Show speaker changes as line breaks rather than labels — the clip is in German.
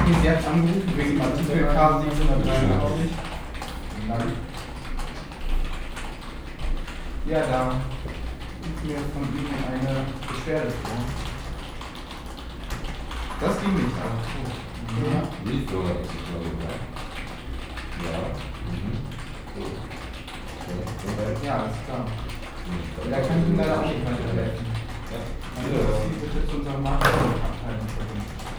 Sie hat angerufen wegen Artikel K793. Ja, da liegt mir von Ihnen eine Beschwerde vor. Das ging nicht, aber so.
Ja. Liedbürger ist es, glaube ich, ja.
Ja, alles klar. Da kann ich Ihnen leider auch nicht weiterhelfen. Also, dass Sie bitte zu unserem Marketingabteilung bringen.